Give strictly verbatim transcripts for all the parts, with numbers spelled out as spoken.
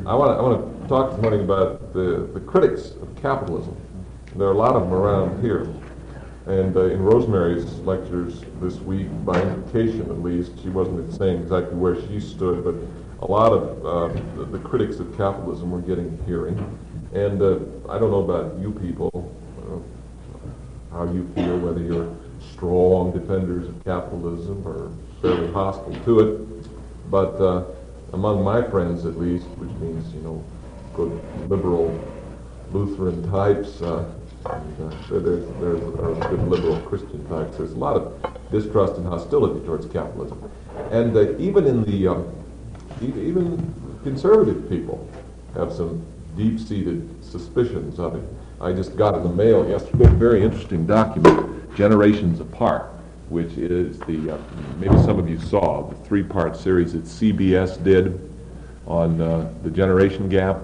I want to I want to talk this morning about the, the critics of capitalism. There are a lot of them around here. And uh, in Rosemary's lectures this week, by implication at least, she wasn't saying exactly where she stood, but a lot of uh, the, the critics of capitalism were getting hearing. And uh, I don't know about you people, uh, how you feel, whether you're strong defenders of capitalism or fairly hostile to it, but uh, among my friends at least, which means, you know, good liberal Lutheran types, uh, and, uh, there's, there's uh, good liberal Christian types, there's a lot of distrust and hostility towards capitalism. And uh, even in the, um, e- even conservative people have some deep-seated suspicions of it. I just got in the mail yesterday a very interesting document, Generations Apart, which is the, uh, maybe some of you saw, the three-part series that C B S did on uh, the generation gap.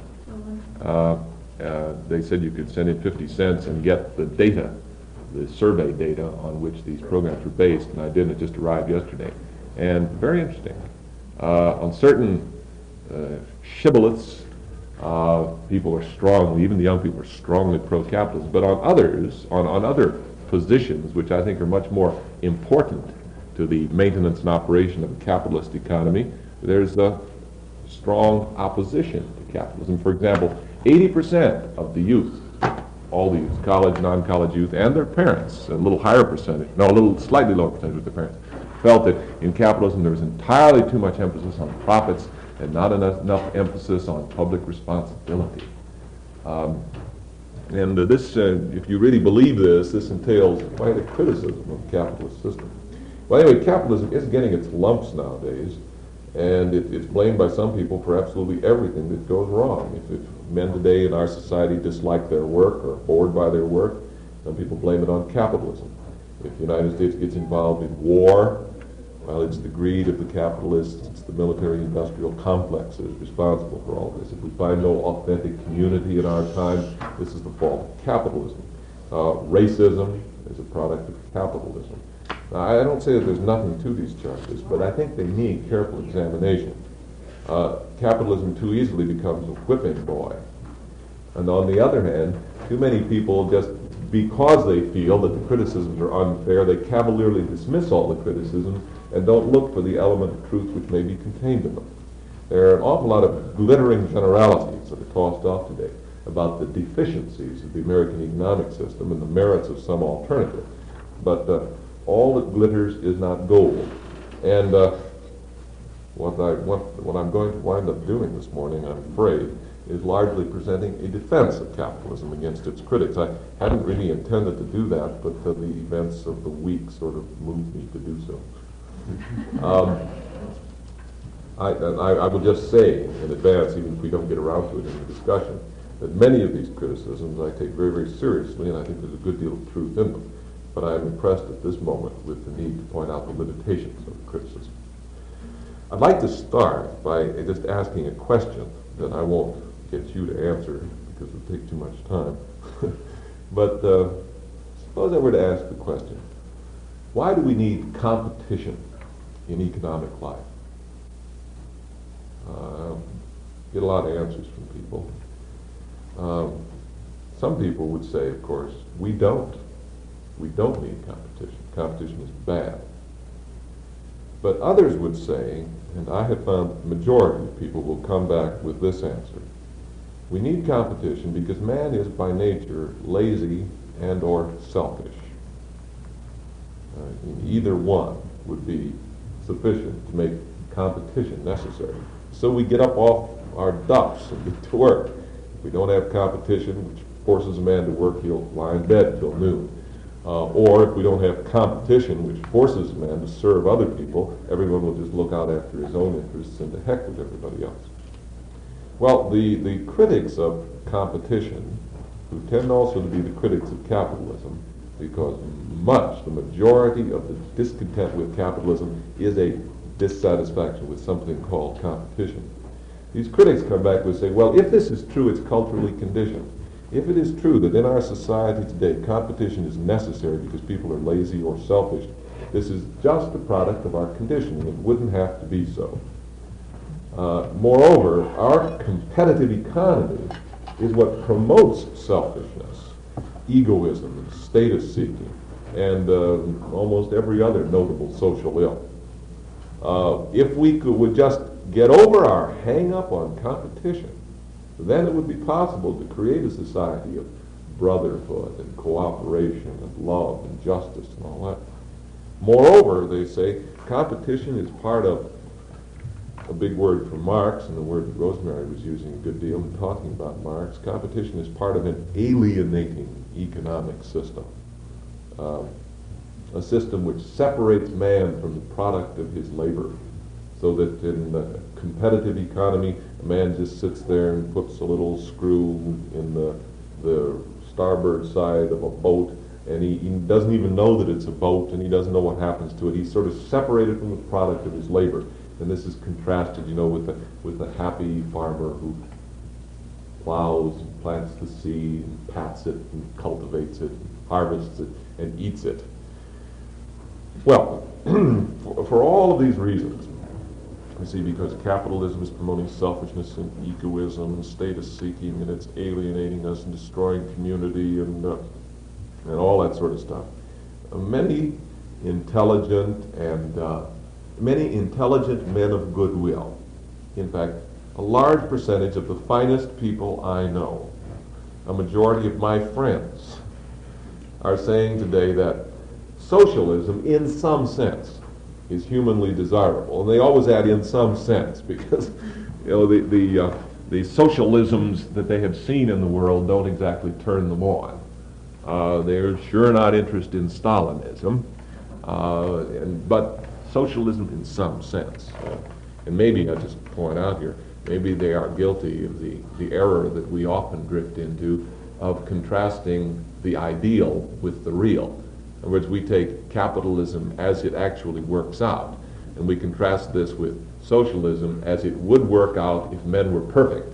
Uh, uh, they said you could send in fifty cents and get the data, the survey data on which these programs were based, and I did, it just arrived yesterday. And very interesting. Uh, on certain uh, shibboleths, uh, people are strongly, even the young people are strongly pro-capitalist, but on others, on, on other positions, which I think are much more important to the maintenance and operation of a capitalist economy, there's a strong opposition to capitalism. For example, eighty percent of the youth, all the youth, college, non-college youth, and their parents, a little higher percentage, no, a little slightly lower percentage with their parents, felt that in capitalism there was entirely too much emphasis on profits and not enough, enough emphasis on public responsibility. Um, And uh, this, uh, if you really believe this, this entails quite a criticism of the capitalist system. Well, anyway, capitalism is getting its lumps nowadays, and it, it's blamed by some people for absolutely everything that goes wrong. If, if men today in our society dislike their work or are bored by their work, some people blame it on capitalism. If the United States gets involved in war, well, it's the greed of the capitalists, it's the military-industrial complex that is responsible for all this. If we find no authentic community in our time, this is the fault of capitalism. Uh, racism is a product of capitalism. Now, I don't say that there's nothing to these charges, but I think they need careful examination. Uh, capitalism too easily becomes a whipping boy. And on the other hand, too many people, just because they feel that the criticisms are unfair, they cavalierly dismiss all the criticisms and don't look for the element of truth which may be contained in them. There are an awful lot of glittering generalities that are tossed off today about the deficiencies of the American economic system and the merits of some alternative. But uh, all that glitters is not gold. And uh, what, I, what, what I'm going to wind up doing this morning, I'm afraid, is largely presenting a defense of capitalism against its critics. I hadn't really intended to do that, but uh, the events of the week sort of moved me to do so. Um, I, and I, I will just say in advance, even if we don't get around to it in the discussion, that many of these criticisms I take very, very seriously, and I think there's a good deal of truth in them. But I am impressed at this moment with the need to point out the limitations of the criticism. I'd like to start by just asking a question that I won't get you to answer because it would take too much time. But uh, suppose I were to ask the question, why do we need competition in economic life? Uh, get a lot of answers from people. Um, some people would say, of course, we don't. We don't need competition. Competition is bad. But others would say, and I have found the majority of people will come back with this answer, we need competition because man is by nature lazy and or selfish. Uh, either one would be sufficient to make competition necessary. So we get up off our duffs and get to work. If we don't have competition, which forces a man to work, he'll lie in bed till noon. Uh, or if we don't have competition, which forces a man to serve other people, everyone will just look out after his own interests and to heck with everybody else. Well, the, the critics of competition, who tend also to be the critics of capitalism, because much, the majority of the discontent with capitalism is a dissatisfaction with something called competition. These critics come back and say, well, if this is true, it's culturally conditioned. If it is true that in our society today competition is necessary because people are lazy or selfish, this is just a product of our conditioning. It wouldn't have to be so. Uh, moreover, our competitive economy is what promotes selfishness, egoism, status seeking, and uh, almost every other notable social ill. Uh, if we could would just get over our hang-up on competition, then it would be possible to create a society of brotherhood and cooperation and love and justice and all that. Moreover, they say, competition is part of a big word from Marx, and the word that Rosemary was using a good deal in talking about Marx. Competition is part of an alienating economic system, uh, a system which separates man from the product of his labor, so that in the competitive economy, a man just sits there and puts a little screw in the, the starboard side of a boat, and he, he doesn't even know that it's a boat, and he doesn't know what happens to it. He's sort of separated from the product of his labor. And this is contrasted, you know, with the, with the happy farmer who plows and plants the seed and pats it and cultivates it and harvests it and eats it. Well, for, for all of these reasons, you see, because capitalism is promoting selfishness and egoism and status seeking, and it's alienating us and destroying community and, uh, and all that sort of stuff, uh, many intelligent and uh, many intelligent men of goodwill, in fact, a large percentage of the finest people I know, a majority of my friends, are saying today that socialism, in some sense, is humanly desirable. And they always add in some sense, because you know the the, uh, the socialisms that they have seen in the world don't exactly turn them on. Uh, they're sure not interested in Stalinism, uh, and, but socialism in some sense. Uh, and maybe, I'll just point out here, maybe they are guilty of the, the error that we often drift into of contrasting the ideal with the real. In other words, we take capitalism as it actually works out, and we contrast this with socialism as it would work out if men were perfect.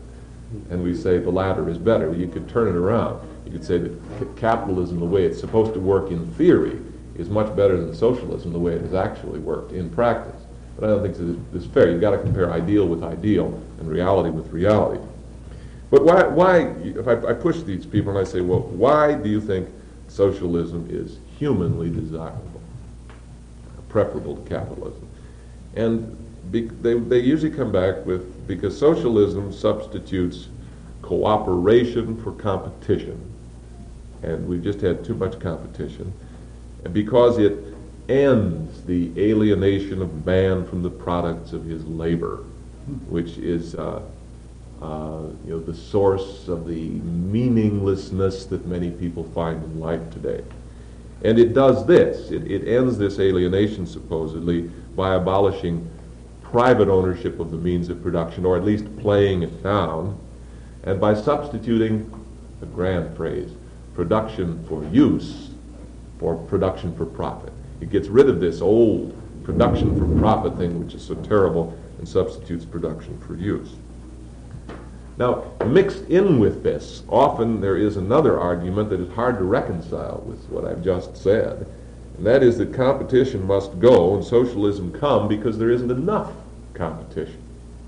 And we say the latter is better. You could turn it around. You could say that c- capitalism, the way it's supposed to work in theory, is much better than socialism, the way it has actually worked in practice. But I don't think this is fair. You've got to compare ideal with ideal and reality with reality. But why, why if I, I push these people and I say, well, why do you think socialism is humanly desirable, preferable to capitalism? And be, they, they usually come back with, because socialism substitutes cooperation for competition, and we've just had too much competition, and because it ends the alienation of man from the products of his labor, which is uh, uh, you know, the source of the meaninglessness that many people find in life today. And it does this. It, it ends this alienation, supposedly, by abolishing private ownership of the means of production, or at least playing it down, and by substituting, a grand phrase, production for use for production for profit. It gets rid of this old production for profit thing, which is so terrible, and substitutes production for use. Now, mixed in with this, often there is another argument that is hard to reconcile with what I've just said, and that is that competition must go and socialism come because there isn't enough competition.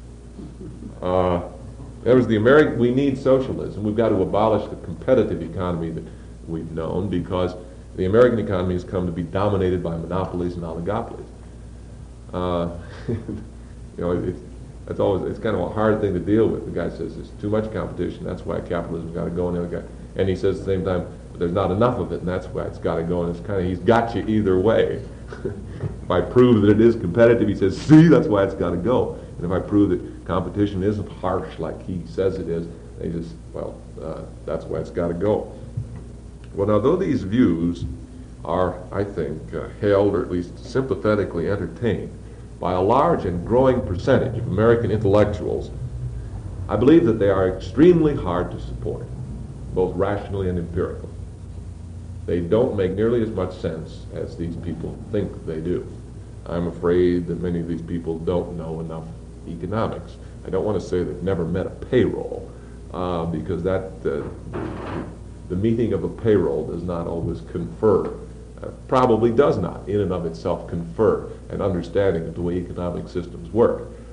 Uh, that was the American, we need socialism. We've got to abolish the competitive economy that we've known, because the American economy has come to be dominated by monopolies and oligopolies. Uh, you know, it's, it's always it's kind of a hard thing to deal with. The guy says there's too much competition, that's why capitalism's got to go, and the other guy, and he says at the same time, but there's not enough of it, and that's why it's got to go. And it's kind of, he's got you either way. If I prove that it is competitive, he says, see, that's why it's got to go. And if I prove that competition isn't harsh like he says it is, they just, well, uh, that's why it's got to go. Well, now, though these views are, I think, uh, held or at least sympathetically entertained by a large and growing percentage of American intellectuals, I believe that they are extremely hard to support, both rationally and empirically. They don't make nearly as much sense as these people think they do. I'm afraid that many of these people don't know enough economics. I don't want to say they've never met a payroll, uh, because that uh, the meeting of a payroll does not always confer, uh, probably does not in and of itself confer an understanding of the way economic systems work.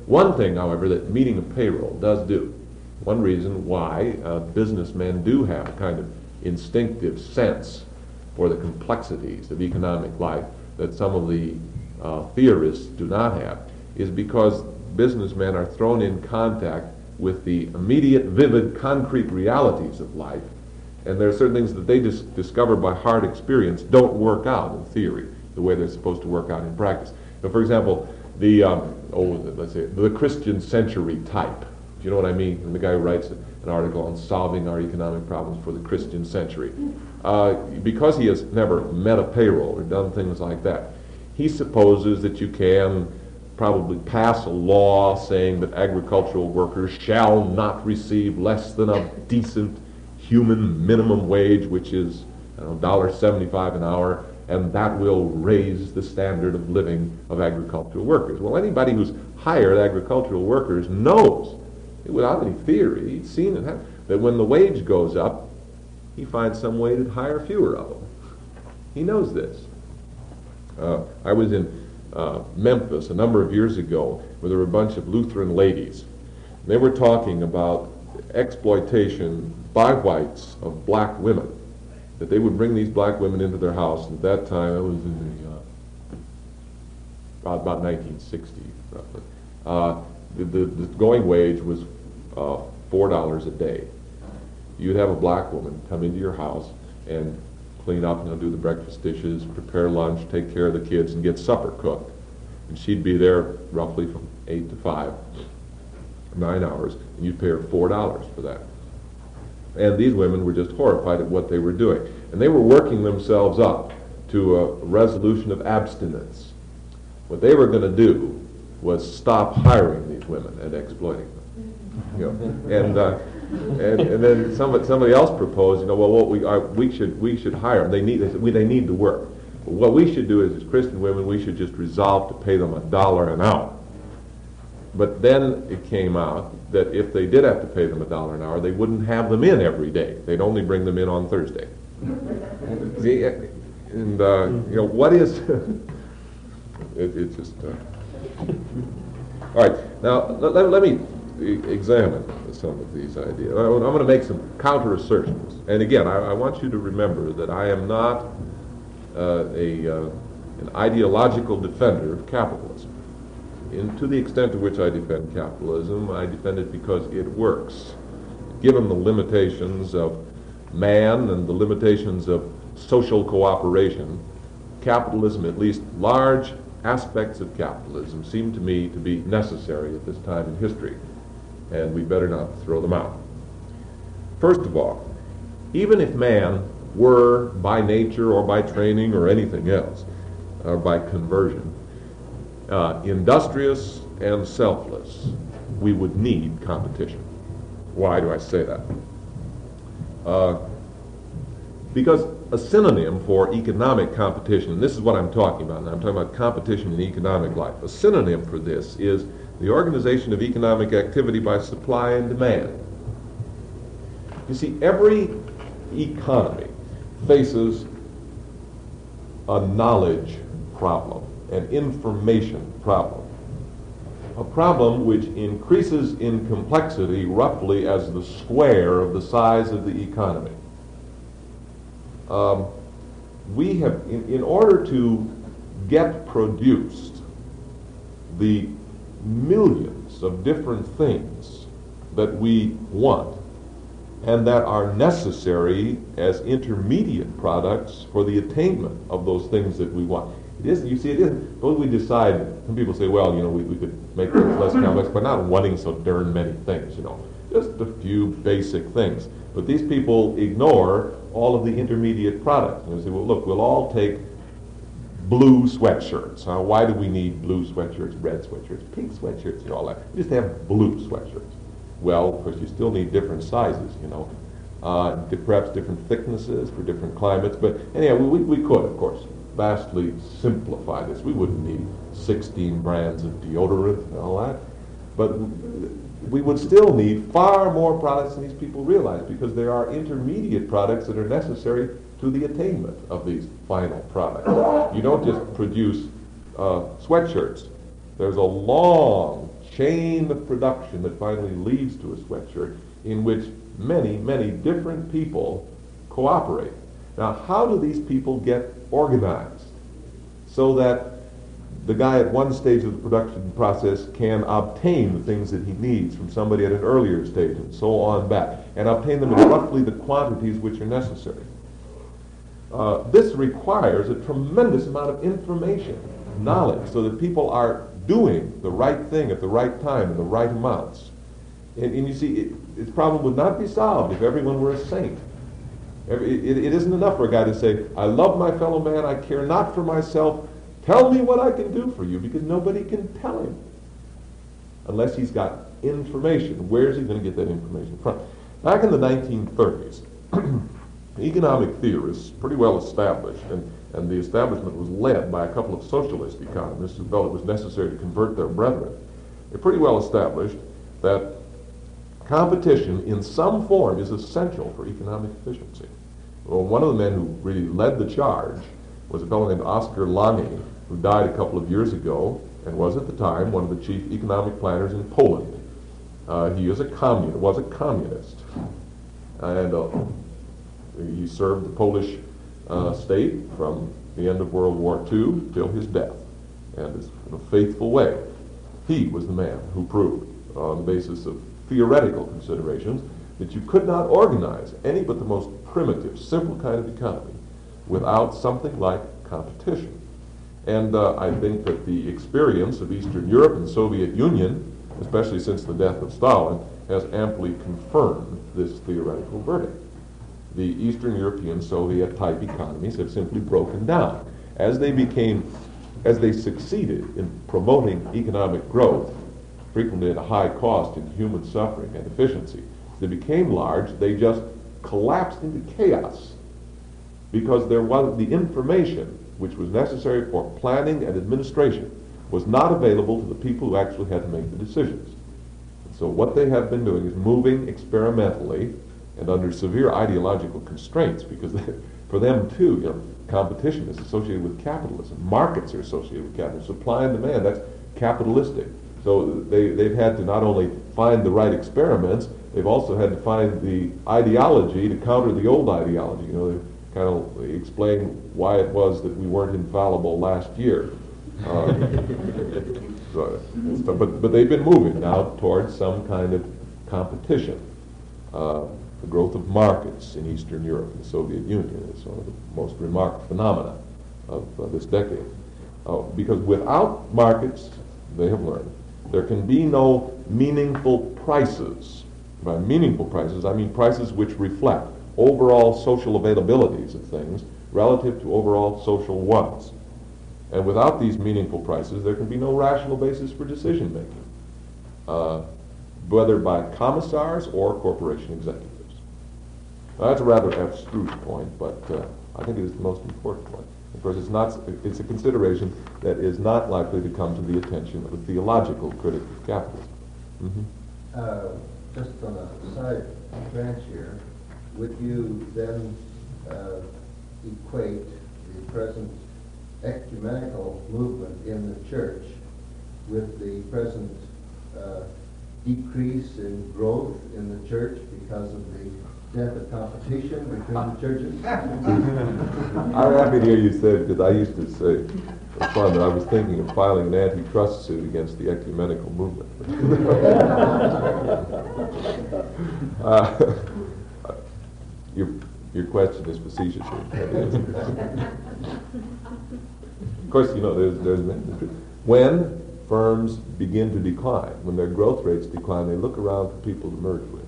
One thing, however, that meeting a payroll does do, one reason why uh, businessmen do have a kind of instinctive sense for the complexities of economic life that some of the uh, theorists do not have, is because businessmen are thrown in contact with the immediate, vivid, concrete realities of life, and there are certain things that they dis- discover by hard experience don't work out in theory the way they're supposed to work out in practice. So, for example, the um, oh, let's say the Christian century type. Do you know what I mean? And the guy who writes an article on solving our economic problems for the Christian century, uh, because he has never met a payroll or done things like that, he supposes that you can probably pass a law saying that agricultural workers shall not receive less than a decent human minimum wage, which is I don't know, one dollar seventy-five an hour, and that will raise the standard of living of agricultural workers. Well, anybody who's hired agricultural workers knows, without any theory, he's seen it happen, that when the wage goes up, he finds some way to hire fewer of them. He knows this. Uh, I was in uh, Memphis a number of years ago where there were a bunch of Lutheran ladies. They were talking about exploitation by whites of black women, that they would bring these black women into their house. At that time, it was in the, uh, about, about nineteen sixty, roughly. Uh, the, the, the going wage was uh, four dollars a day. You'd have a black woman come into your house and clean up, you know, do the breakfast dishes, prepare lunch, take care of the kids, and get supper cooked. And she'd be there roughly from eight to five, nine hours, and you'd pay her four dollars for that. And these women were just horrified at what they were doing. And they were working themselves up to a resolution of abstinence. What they were going to do was stop hiring these women and exploiting them. You know, and, uh, and and then somebody somebody else proposed, you know, well, what we are, we should we should hire them. They need they, said, we, they need to work. But what we should do is, as Christian women, we should just resolve to pay them a dollar an hour. But then it came out that if they did have to pay them a dollar an hour, they wouldn't have them in every day. They'd only bring them in on Thursday. See, and uh, you know, what is it, it's just uh, all right. Now let, let, let me examine some of these ideas. I, I'm going to make some counter assertions. And again, I, I want you to remember that I am not uh, a uh, an ideological defender of capitalism. And to the extent to which I defend capitalism, I defend it because it works. Given the limitations of man and the limitations of social cooperation, capitalism, at least large aspects of capitalism, seem to me to be necessary at this time in history, and we better not throw them out. First of all, even if man were by nature or by training or anything else, or by conversion, Uh, industrious and selfless, we would need competition. Why do I say that? Uh, because a synonym for economic competition, and this is what I'm talking about, and I'm talking about competition in economic life. A synonym for this is the organization of economic activity by supply and demand. You see, every economy faces a knowledge problem, an information problem, a problem which increases in complexity roughly as the square of the size of the economy. Um, we have, in, in order to get produced the millions of different things that we want and that are necessary as intermediate products for the attainment of those things that we want. It isn't, you see, it isn't, suppose we decide, some people say, well, you know, we, we could make things less complex by not wanting so darn many things, you know, just a few basic things. But these people ignore all of the intermediate products. And they say, well, look, we'll all take blue sweatshirts. Uh, why do we need blue sweatshirts, red sweatshirts, pink sweatshirts, and all that? We just have blue sweatshirts. Well, of course, you still need different sizes, you know, uh, perhaps different thicknesses for different climates. But anyhow, we, we could, of course, vastly simplify this. We wouldn't need sixteen brands of deodorant and all that. But we would still need far more products than these people realize, because there are intermediate products that are necessary to the attainment of these final products. You don't just produce uh, sweatshirts. There's a long chain of production that finally leads to a sweatshirt in which many, many different people cooperate. Now, how do these people get organized so that the guy at one stage of the production process can obtain the things that he needs from somebody at an earlier stage and so on back, and obtain them in roughly the quantities which are necessary? Uh, this requires a tremendous amount of information, knowledge, so that people are doing the right thing at the right time in the right amounts. And, and you see, it, this problem would not be solved if everyone were a saint. Every, it, it isn't enough for a guy to say, I love my fellow man, I care not for myself, tell me what I can do for you, because nobody can tell him unless he's got information. Where is he going to get that information from? Back in the nineteen thirties, economic theorists, pretty well established, and, and the establishment was led by a couple of socialist economists who felt it was necessary to convert their brethren. They're pretty well established that competition in some form is essential for economic efficiency. Well, one of the men who really led the charge was a fellow named Oscar Lange, who died a couple of years ago and was at the time one of the chief economic planners in Poland. Uh, he is a communist, was a communist, and uh, he served the Polish uh, state from the end of World War Two till his death, and is in a faithful way. He was the man who proved, on the basis of theoretical considerations, that you could not organize any but the most primitive, simple kind of economy without something like competition. And uh, I think that the experience of Eastern Europe and the Soviet Union, especially since the death of Stalin, has amply confirmed this theoretical verdict. The Eastern European Soviet type economies have simply broken down. As they became, as they succeeded in promoting economic growth, frequently at a high cost in human suffering and efficiency, they became large, they just collapsed into chaos because there was the information which was necessary for planning and administration was not available to the people who actually had to make the decisions. So what they have been doing is moving experimentally and under severe ideological constraints, because they, for them too, you know, competition is associated with capitalism. Markets are associated with capitalism. Supply and demand, that's capitalistic. So they, they've had to not only find the right experiments, they've also had to find the ideology to counter the old ideology. You know, they kind of explain why it was that we weren't infallible last year. Uh, so, but, but they've been moving now towards some kind of competition. Uh, the growth of markets in Eastern Europe and the Soviet Union is one of the most remarkable phenomena of uh, this decade. Uh, because without markets, they have learned, there can be no meaningful prices. By meaningful prices, I mean prices which reflect overall social availabilities of things relative to overall social wants. And without these meaningful prices, there can be no rational basis for decision making, uh, whether by commissars or corporation executives. Now, that's a rather abstruse point, but uh, I think it is the most important one. Of course, it's not. It's a consideration that is not likely to come to the attention of a theological critic of capitalism. Mm-hmm. uh, just on a side branch here, would you then uh, equate the present ecumenical movement in the church with the present uh, decrease in growth in the church because of the death of competition between the churches? I'm happy to hear you say it, because I used to say, for fun, that I was thinking of filing an antitrust suit against the ecumenical movement. uh, your, your question is facetious. Of course, you know, there's, there's when firms begin to decline, when their growth rates decline, they look around for people to merge with,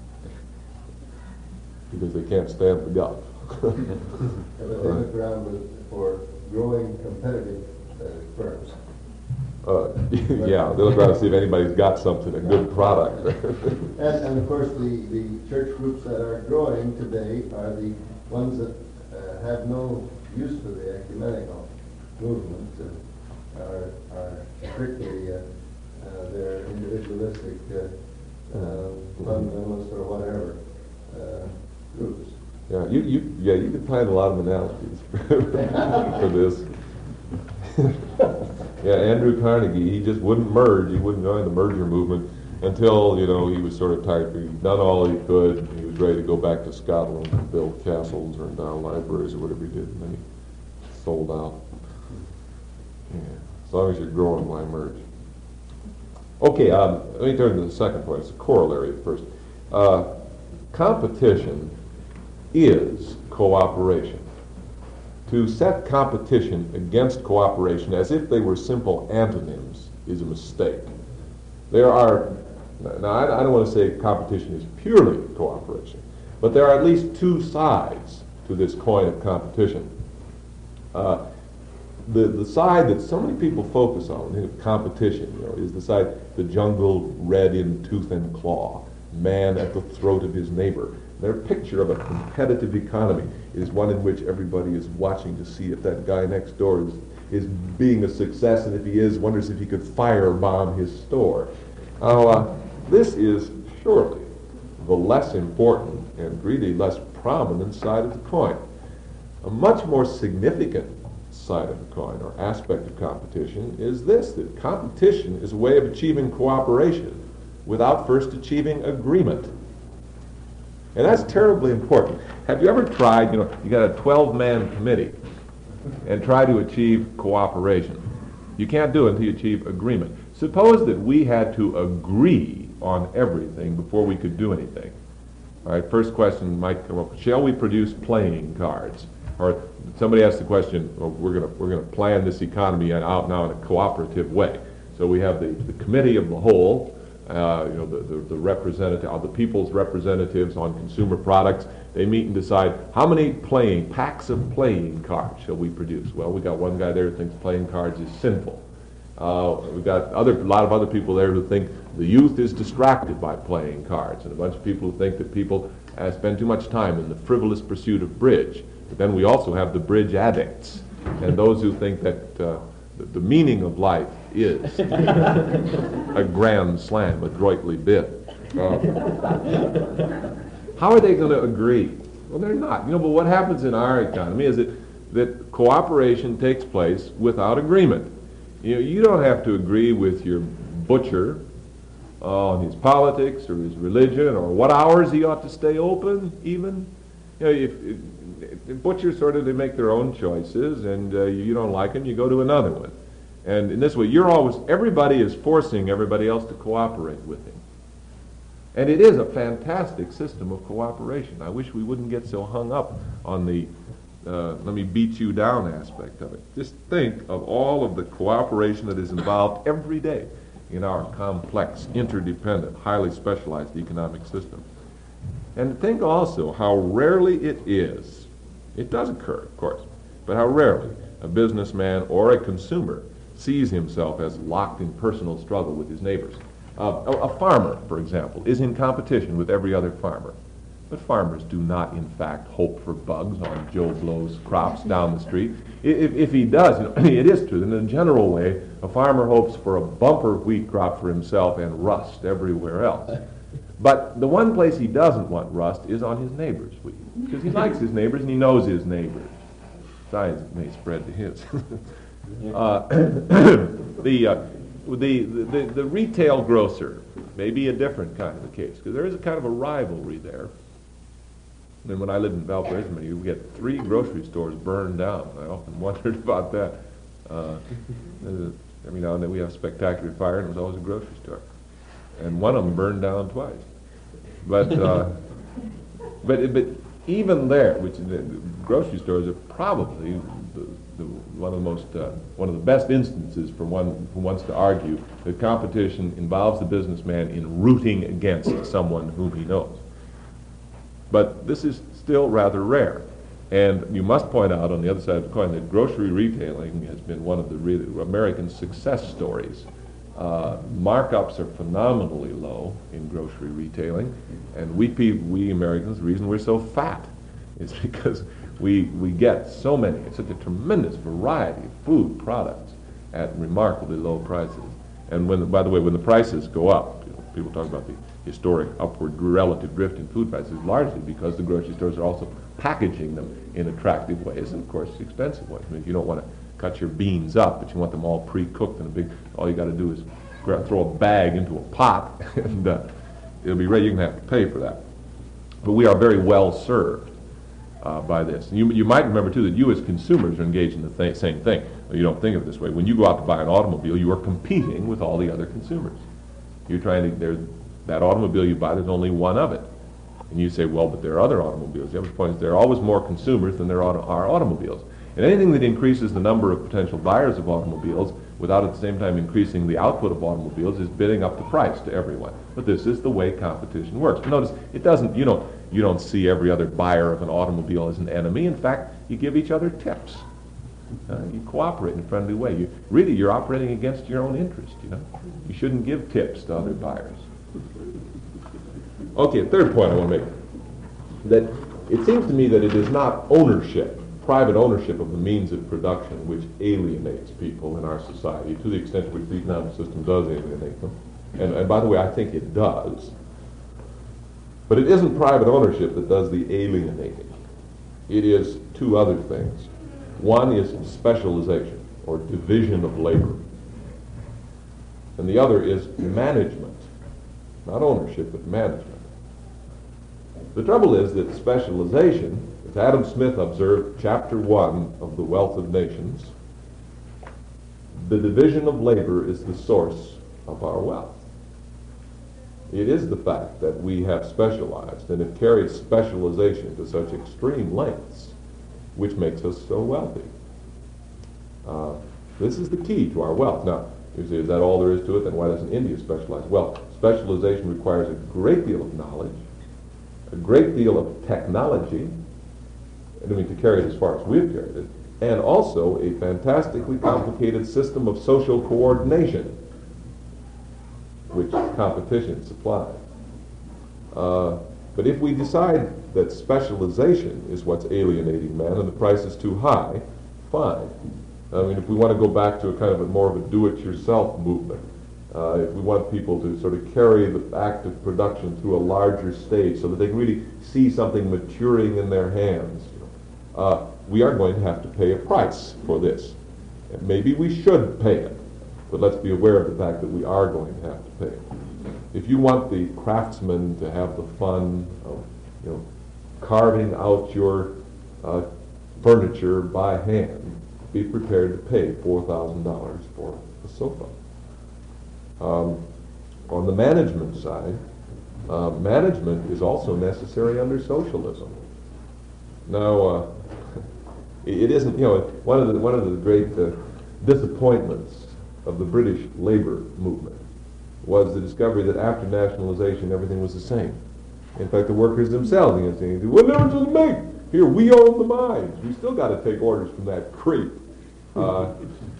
because they can't stand the guff. And they look around with, for growing competitive uh, firms. Uh, yeah, they look around to see if anybody's got something, a good product. and, and of course, the, the church groups that are growing today are the ones that uh, have no use for the ecumenical movement, uh, are, are strictly uh, uh, their individualistic uh, uh, fundamentalist or whatever uh, groups. Yeah, you, you, yeah, you can find a lot of analogies for this. Yeah, Andrew Carnegie, he just wouldn't merge. He wouldn't join the merger movement until, you know, he was sort of tired. He'd done all he could. He was ready to go back to Scotland and build castles or endow libraries or whatever he did, and then he sold out. Yeah, as long as you're growing, why merge? Okay, um, let me turn to the second point. It's a corollary at first. Uh, competition is cooperation. To set competition against cooperation as if they were simple antonyms is a mistake. There are, now I, I don't want to say competition is purely cooperation, but there are at least two sides to this coin of competition. Uh, the, the side that so many people focus on in competition, you know, is the side, the jungle red in tooth and claw, man at the throat of his neighbor. Their picture of a competitive economy is one in which everybody is watching to see if that guy next door is, is being a success, and if he is, wonders if he could firebomb his store. Now, uh, this is surely the less important and really less prominent side of the coin. A much more significant side of the coin, or aspect of competition, is this, that competition is a way of achieving cooperation without first achieving agreement. And that's terribly important. Have you ever tried, you know, you got a twelve-man committee and try to achieve cooperation? You can't do it until you achieve agreement. Suppose that we had to agree on everything before we could do anything. All right, first question might come up, shall we produce playing cards? Or somebody asks the question, well, we're going to we're going to plan this economy out now in a cooperative way. So we have the, the committee of the whole, Uh, you know, the, the, the representative, uh, the people's representatives on consumer products. They meet and decide how many playing, packs of playing cards shall we produce. Well, we got one guy there who thinks playing cards is sinful. Uh, we've got other, a lot of other people there who think the youth is distracted by playing cards, and a bunch of people who think that people uh, spend too much time in the frivolous pursuit of bridge. But then we also have the bridge addicts, and those who think that uh, the, the meaning of life is a grand slam, adroitly bid. Uh, how are they going to agree? Well, they're not. You know, but what happens in our economy is that, that cooperation takes place without agreement. You know, you don't have to agree with your butcher on his politics or his religion or what hours he ought to stay open, even. You know, if, if, if butchers sort of, they make their own choices, and uh, you don't like them, you go to another one. And in this way, you're always, everybody is forcing everybody else to cooperate with him. And it is a fantastic system of cooperation. I wish we wouldn't get so hung up on the uh, let me beat you down aspect of it. Just think of all of the cooperation that is involved every day in our complex, interdependent, highly specialized economic system. And think also how rarely it is, it does occur, of course, but how rarely a businessman or a consumer sees himself as locked in personal struggle with his neighbors. Uh, a, a farmer, for example, is in competition with every other farmer. But farmers do not, in fact, hope for bugs on Joe Blow's crops down the street. If, if he does, you know, it is true. In a general way, a farmer hopes for a bumper wheat crop for himself and rust everywhere else. But the one place he doesn't want rust is on his neighbor's wheat, because he likes his neighbors and he knows his neighbors. Besides, it may spread to his. uh, the, uh, the, the, the retail grocer may be a different kind of a case, because there is a kind of a rivalry there. And when I lived in Valparaiso, we had three grocery stores burned down. I often wondered about that. Uh, every now and then we have a spectacular fire, and it was always a grocery store. And one of them burned down twice. But uh, but but even there, which the grocery stores are probably the, the, one of the most uh, one of the best instances for one who wants to argue that competition involves the businessman in rooting against someone whom he knows. But this is still rather rare. And you must point out on the other side of the coin that grocery retailing has been one of the really American success stories. Uh, markups are phenomenally low in grocery retailing, and we people, we Americans, the reason we're so fat is because we we get so many, such a tremendous variety of food products at remarkably low prices. And when, by the way, when the prices go up, you know, people talk about the historic upward relative drift in food prices, largely because the grocery stores are also packaging them in attractive ways, and of course expensive ways. I mean, if you don't want to cut your beans up, but you want them all pre-cooked in a big, all you got to do is gra- throw a bag into a pot and uh, it'll be ready. You're going to have to pay for that. But we are very well served uh, by this. And you, you might remember, too, that you as consumers are engaged in the th- same thing. Well, you don't think of it this way. When you go out to buy an automobile, you are competing with all the other consumers. You're trying to, there, that automobile you buy, there's only one of it. And you say, well, but there are other automobiles. The other point is there are always more consumers than there are, are automobiles. And anything that increases the number of potential buyers of automobiles without at the same time increasing the output of automobiles is bidding up the price to everyone. But this is the way competition works. But notice, it doesn't, you don't, you don't see every other buyer of an automobile as an enemy. In fact, you give each other tips. Uh, you cooperate in a friendly way. You, really, you're operating against your own interest, you know. You shouldn't give tips to other buyers. Okay, third point I want to make. That it seems to me that it is not ownership, private ownership of the means of production, which alienates people in our society to the extent to which the economic system does alienate them. And, and by the way, I think it does. But it isn't private ownership that does the alienating. It is two other things. One is specialization, or division of labor. And the other is management. Not ownership, but management. The trouble is that specialization, as Adam Smith observed, chapter one of The Wealth of Nations, the division of labor is the source of our wealth. It is the fact that we have specialized, and it carries specialization to such extreme lengths, which makes us so wealthy. Uh, this is the key to our wealth. Now, you say, is that all there is to it? Then why doesn't India specialize? Well, specialization requires a great deal of knowledge, a great deal of technology, I mean to carry it as far as we've carried it, and also a fantastically complicated system of social coordination, which competition supplies. Uh, but if we decide that specialization is what's alienating man and the price is too high, fine. I mean, if we want to go back to a kind of a more of a do-it-yourself movement, uh, if we want people to sort of carry the act of production through a larger stage so that they can really see something maturing in their hands, uh, we are going to have to pay a price for this. And maybe we should pay it, but let's be aware of the fact that we are going to have to pay it. If you want the craftsman to have the fun of, you know, carving out your uh, furniture by hand, be prepared to pay four thousand dollars for a sofa. Um, on the management side, uh, management is also necessary under socialism. Now, uh, it isn't, you know, one of the, one of the great uh, disappointments of the British labor movement was the discovery that after nationalization everything was the same. In fact, the workers themselves began saying, what difference does it make? Here, we own the mines. We still got to take orders from that creep. Uh,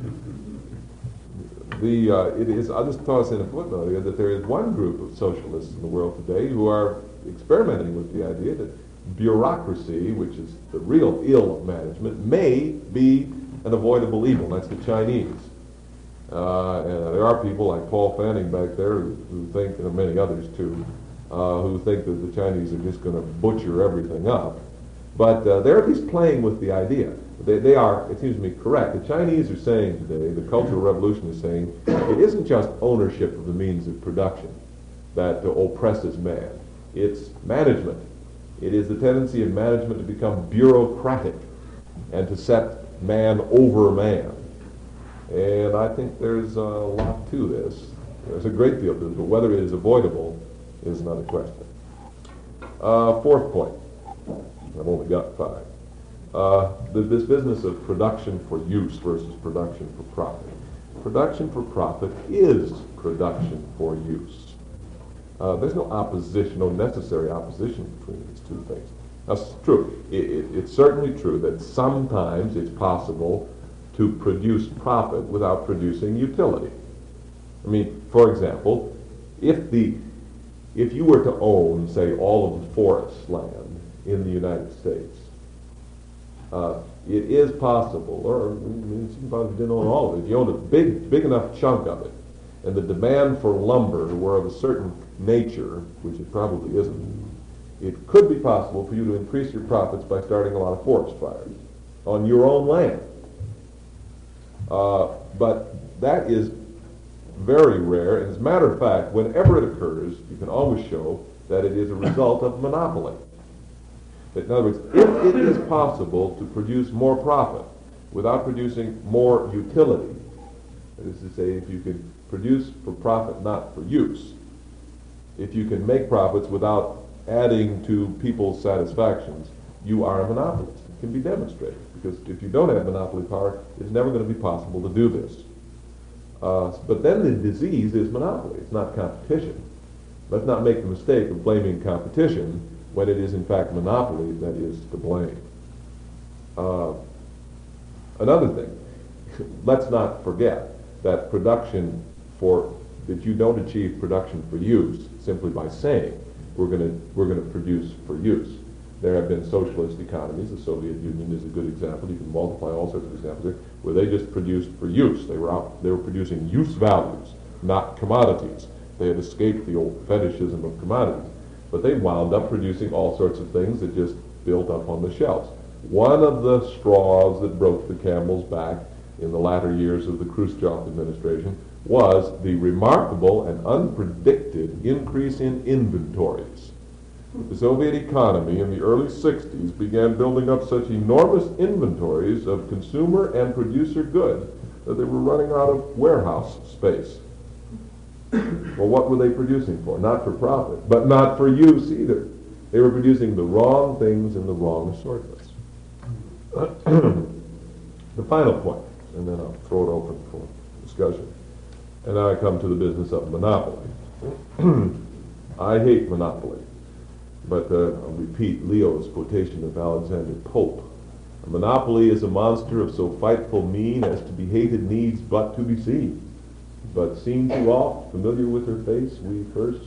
the, uh, it is, I'll just toss in a footnote here that there is one group of socialists in the world today who are experimenting with the idea that bureaucracy, which is the real ill of management, may be an avoidable evil. That's the Chinese. Uh, and there are people like Paul Fanning back there who, who think, and many others too, uh, who think that the Chinese are just going to butcher everything up. But uh, they're at least playing with the idea. They, they are, it seems to me, correct. The Chinese are saying today, the Cultural Revolution is saying, it isn't just ownership of the means of production that uh, oppresses man. It's management. It is the tendency of management to become bureaucratic and to set man over man. And I think there's a lot to this. There's a great deal to this, but whether it is avoidable is another question. Uh, fourth point. I've only got five. Uh, the, this business of production for use versus production for profit. Production for profit is production for use. Uh, there's no opposition, no necessary opposition between these two things. That's true. It, it, it's certainly true that sometimes it's possible to produce profit without producing utility. I mean, for example, if the if you were to own, say, all of the forest land in the United States, uh, it is possible, or I mean, sometimes you didn't own all of it. If you owned a big, big enough chunk of it, and the demand for lumber were of a certain nature, which it probably isn't, it could be possible for you to increase your profits by starting a lot of forest fires on your own land. Uh, but that is very rare, and as a matter of fact, whenever it occurs, you can always show that it is a result of monopoly. That, in other words, if it is possible to produce more profit without producing more utility, that is to say, if you can produce for profit, not for use, if you can make profits without adding to people's satisfactions, you are a monopolist. It can be demonstrated, because if you don't have monopoly power, it's never going to be possible to do this. Uh, but then the disease is monopoly. It's not competition. Let's not make the mistake of blaming competition when it is in fact monopoly that is to blame. Uh, another thing, let's not forget that production for, that you don't achieve production for use simply by saying we're going to we're going to produce for use. There have been socialist economies. The Soviet Union is a good example. You can multiply all sorts of examples there, where they just produced for use. They were out, they were producing use values, not commodities. They had escaped the old fetishism of commodities. But they wound up producing all sorts of things that just built up on the shelves. One of the straws that broke the camel's back in the latter years of the Khrushchev administration was the remarkable and unpredicted increase in inventories. The Soviet economy in the early sixties began building up such enormous inventories of consumer and producer goods that they were running out of warehouse space. Well, what were they producing for? Not for profit, but not for use either. They were producing the wrong things in the wrong assortments. The final point, and then I'll throw it open for discussion. And now I come to the business of monopoly. I hate monopoly. But uh, I'll repeat Leo's quotation of Alexander Pope. A monopoly is a monster of so frightful mien as to be hated needs but to be seen. But seen too oft, familiar with her face, we first...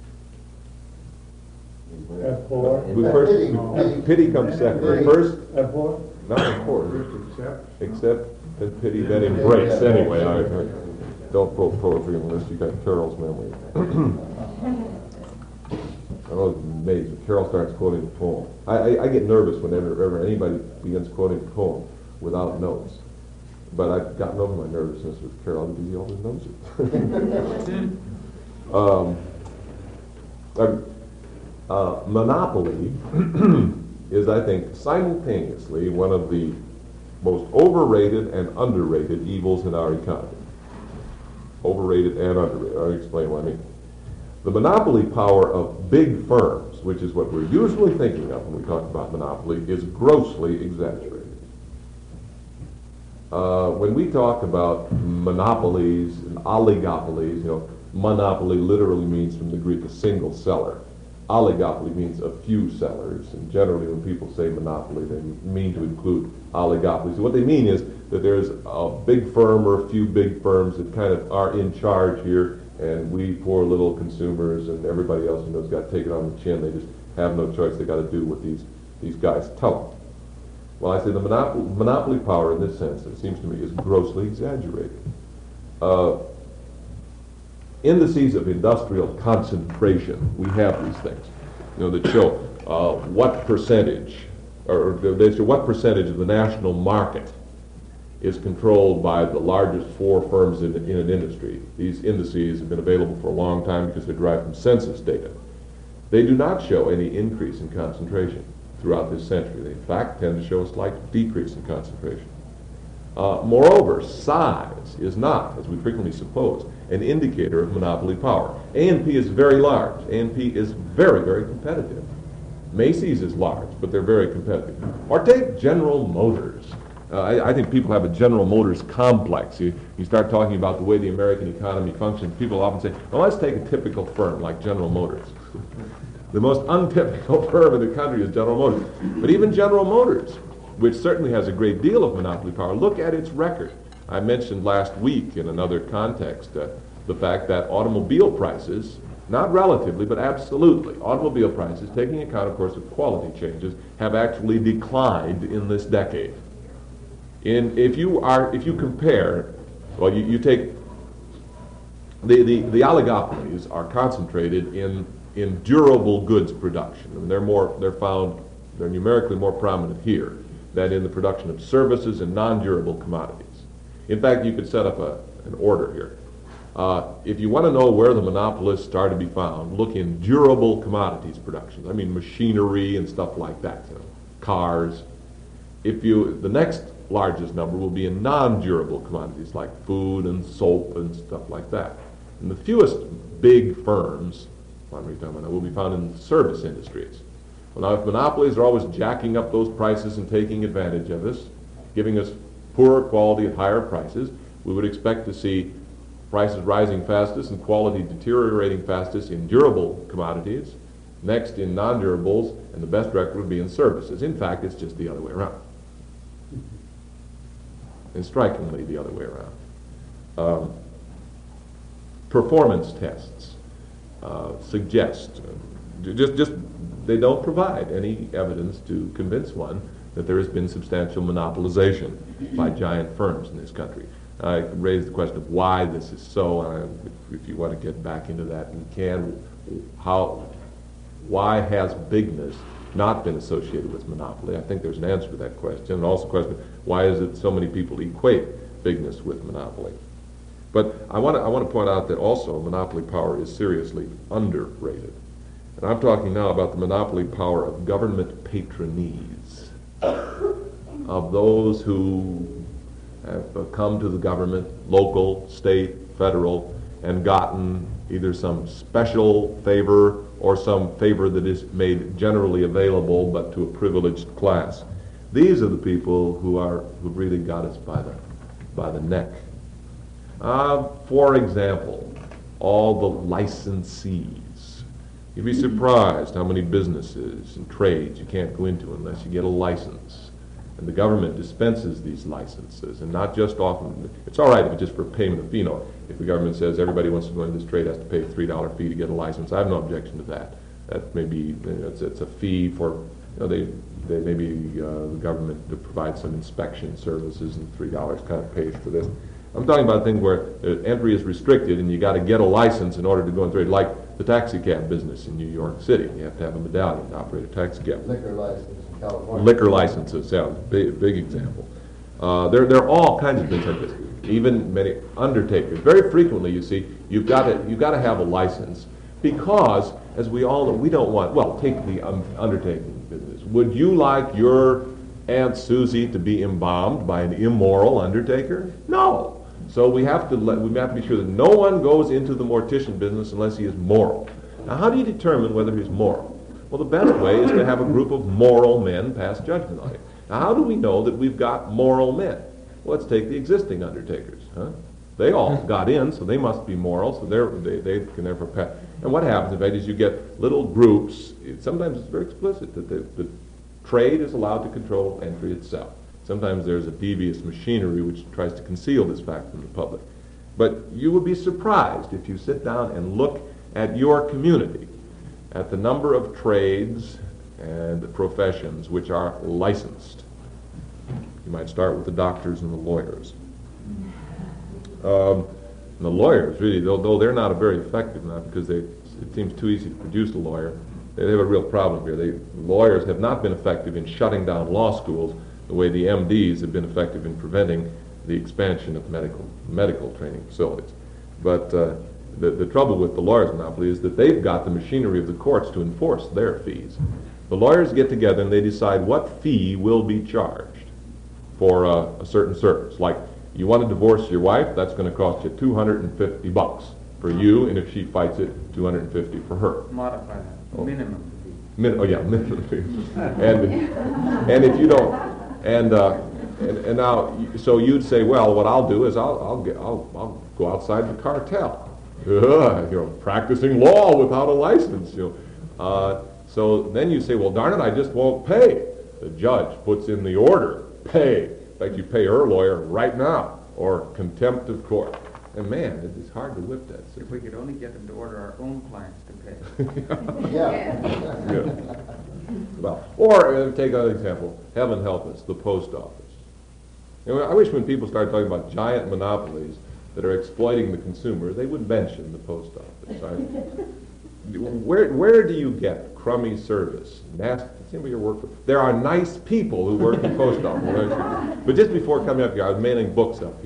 Abhor. We first pity, pity comes second. We first, Abhor. not abhor, accept and pity, then embrace. Anyway, I, I don't quote poetry unless you got Carol's memory. I was amazed when Carol starts quoting a poem. I, I, I get nervous whenever ever anybody begins quoting a poem without notes. But I've gotten over my nervousness with Carol because he always knows it. um, uh, uh, monopoly is, I think, simultaneously one of the most overrated and underrated evils in our economy. Overrated and underrated. I'll explain what I mean. The monopoly power of big firms, which is what we're usually thinking of when we talk about monopoly, is grossly exaggerated. Uh, when we talk about monopolies and oligopolies, you know, monopoly literally means from the Greek a single seller. Oligopoly means a few sellers, and generally when people say monopoly, they mean to include oligopolies. So what they mean is that there's a big firm or a few big firms that kind of are in charge here, and we poor little consumers and everybody else, you know, has got taken on the chin. They just have no choice. They got to do what these these guys tell them. Well, I say the monopoly, monopoly power in this sense, it seems to me, is grossly exaggerated. Uh, indices of industrial concentration, we have these things, you know, that show uh, what percentage, or they show what percentage of the national market is controlled by the largest four firms in, in an industry. These indices have been available for a long time because they're derived from census data. They do not show any increase in concentration throughout this century. They, in fact, tend to show a slight decrease in concentration. Uh, moreover, size is not, as we frequently suppose, an indicator of monopoly power. A and P is very large. A and P is very, very competitive. Macy's is large, but they're very competitive. Or take General Motors. Uh, I, I think people have a General Motors complex. You, you start talking about the way the American economy functions, people often say, well, let's take a typical firm like General Motors. The most untypical firm in the country is General Motors. But even General Motors, which certainly has a great deal of monopoly power, look at its record. I mentioned last week in another context uh, the fact that automobile prices, not relatively, but absolutely, automobile prices, taking account, of course, of quality changes, have actually declined in this decade. In, if you are, if you compare, well, you, you take, the, the, the oligopolies are concentrated in, in durable goods production. And they're more, they're found, they're numerically more prominent here than in the production of services and non-durable commodities. In fact, you could set up a, an order here. Uh, if you want to know where the monopolists are to be found, look in durable commodities productions. I mean machinery and stuff like that, you know, cars. If you, the next largest number will be in non-durable commodities like food and soap and stuff like that. And the fewest big firms, will be found in the service industries. Well, now if monopolies are always jacking up those prices and taking advantage of us, giving us poorer quality at higher prices, we would expect to see prices rising fastest and quality deteriorating fastest in durable commodities, next in non-durables, and the best record would be in services. In fact, it's just the other way around. And strikingly the other way around. Um, performance tests uh, suggest, uh, just, just they don't provide any evidence to convince one that there has been substantial monopolization by giant firms in this country. I raised the question of why this is so, and I, if, if you want to get back into that, you can. How, why has bigness not been associated with monopoly? I think there's an answer to that question. And also the question, why is it so many people equate bigness with monopoly? But I want to I want to point out that also monopoly power is seriously underrated. And I'm talking now about the monopoly power of government patronese, of those who have come to the government, local, state, federal, and gotten either some special favor or some favor that is made generally available but to a privileged class. These are the people who are who really got us by the by the neck. Uh, for example, all the licensees. You'd be surprised how many businesses and trades you can't go into unless you get a license. And the government dispenses these licenses, and not just often. It's all right if it's just for payment of fee. No, if the government says everybody wants to go into this trade has to pay a three dollar fee to get a license, I have no objection to that. That may be, you know, it's, it's a fee for, you know, they, they maybe uh, the government to provide some inspection services, and three dollars kind of pays for this. I'm talking about things where uh, entry is restricted, and you got to get a license in order to go and trade, like the taxi cab business in New York City. You have to have a medallion to operate a taxi cab. Liquor license. California. Liquor licenses, yeah, big, big example. Uh, there, there are all kinds of things like this. Even many undertakers. Very frequently, you see, you've got to, you've got to have a license because, as we all know, we don't want. Well, take the um, undertaking business. Would you like your Aunt Susie to be embalmed by an immoral undertaker? No. So we have to let, we have to be sure that no one goes into the mortician business unless he is moral. Now, how do you determine whether he's moral? Well, the best way is to have a group of moral men pass judgment on it. Now, how do we know that we've got moral men? Well, let's take the existing undertakers. Huh? They all got in, so they must be moral, so they're, they, they can therefore pass. And what happens, in fact, is you get little groups. It, sometimes it's very explicit that the, the trade is allowed to control entry itself. Sometimes there's a devious machinery which tries to conceal this fact from the public. But you will be surprised if you sit down and look at your community, at the number of trades and professions which are licensed. You might start with the doctors and the lawyers. Um, and the lawyers, really, though, though they're not a very effective now because they, it seems too easy to produce a lawyer, they have a real problem here. They, lawyers have not been effective in shutting down law schools the way the M Ds have been effective in preventing the expansion of medical medical training facilities. But uh, The, the trouble with the lawyers' monopoly is that they've got the machinery of the courts to enforce their fees. The lawyers get together and they decide what fee will be charged for uh, a certain service. Like, you want to divorce your wife, that's going to cost you two hundred fifty bucks for you, and if she fights it, two hundred fifty for her. Modify that. Oh. Minimum fee. Min- oh yeah, minimum fee. and and if you don't, and uh, and, and now, so you'd say, well, what I'll do is I'll I'll get I'll I'll go outside the cartel. Uh, you know, practicing law without a license. You know, uh, so then you say, well, darn it, I just won't pay. The judge puts in the order, pay. In fact, you pay her lawyer right now, or contempt of court. And man, it is hard to whip that. If we could only get them to order our own clients to pay. Yeah. Yeah. Well, or uh, take another example. Heaven help us, the post office. You know, I wish when people start talking about giant monopolies that are exploiting the consumer, they would mention the post office. I, where where do you get crummy service? Nasty. Anybody here work for? There are nice people who work in the post office. But just before coming up here, I was mailing books up here,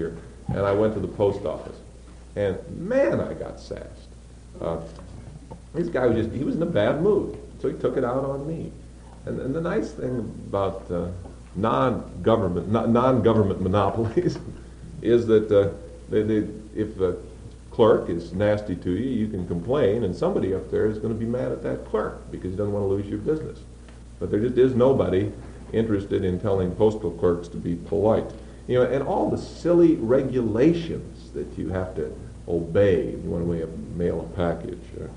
and I went to the post office. And man, I got sassed. Uh, this guy was just, he was in a bad mood, so he took it out on me. And, and the nice thing about uh, non-government, non- non-government monopolies is that uh, they, they, if the clerk is nasty to you, you can complain, and somebody up there is going to be mad at that clerk because he doesn't want to lose your business. But there just is nobody interested in telling postal clerks to be polite. You know, and all the silly regulations that you have to obey if you want to mail a package.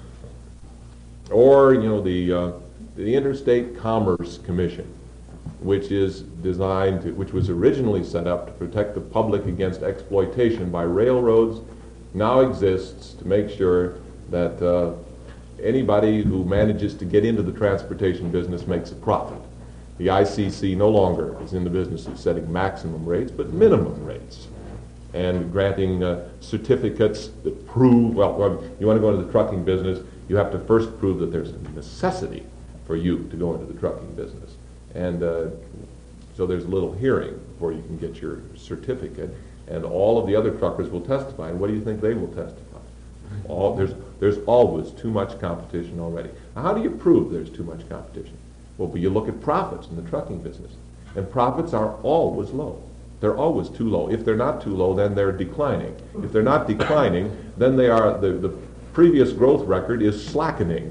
Uh, or, you know, the, uh, the Interstate Commerce Commission, which is designed to, which was originally set up to protect the public against exploitation by railroads, now exists to make sure that uh, anybody who manages to get into the transportation business makes a profit. The I C C no longer is in the business of setting maximum rates, but minimum rates, and granting uh, certificates that prove, well, well, you want to go into the trucking business, you have to first prove that there's a necessity for you to go into the trucking business. And uh, so there's a little hearing before you can get your certificate, and all of the other truckers will testify. And what do you think they will testify? All, there's, there's always too much competition already. Now, how do you prove there's too much competition? Well, but you look at profits in the trucking business, and profits are always low. They're always too low. If they're not too low, then they're declining. If they're not declining, then they are, the, the previous growth record is slackening.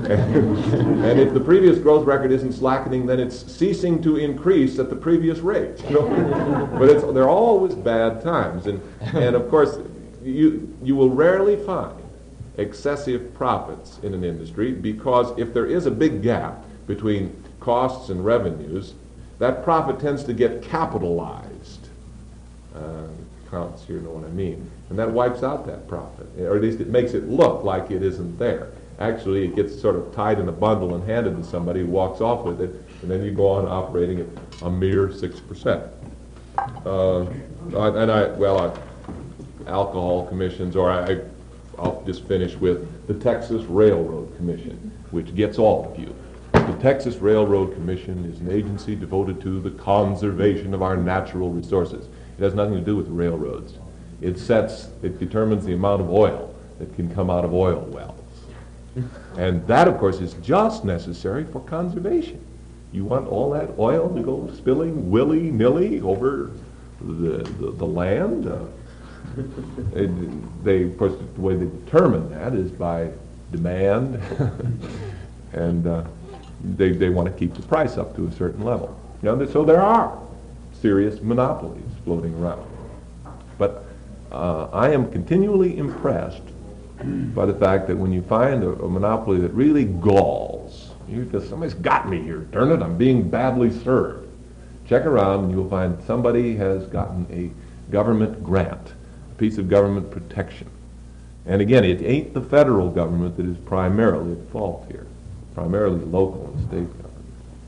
And if the previous growth record isn't slackening, then it's ceasing to increase at the previous rate. You know? But it's, they're always bad times. And, and of course, you, you will rarely find excessive profits in an industry, because if there is a big gap between costs and revenues, that profit tends to get capitalized. Uh, accounts here know what I mean. And that wipes out that profit, or at least it makes it look like it isn't there. Actually, it gets sort of tied in a bundle and handed to somebody who walks off with it, and then you go on operating at a mere six percent. Uh, and I, well, I, alcohol commissions, or I, I'll just finish with the Texas Railroad Commission, which gets all of you. The Texas Railroad Commission is an agency devoted to the conservation of our natural resources. It has nothing to do with railroads. It sets, it determines the amount of oil that can come out of oil wells. And that, of course, is just necessary for conservation. You want all that oil to go spilling willy-nilly over the, the, the land? Uh, it, they, of course, the way they determine that is by demand. and uh, they, they want to keep the price up to a certain level. You know, so there are serious monopolies floating around. But uh, I am continually impressed by the fact that when you find a, a monopoly that really galls, you just, somebody's got me here, darn it, I'm being badly served. Check around and you'll find somebody has gotten a government grant, a piece of government protection. And again, it ain't the federal government that is primarily at fault here, primarily local and state government.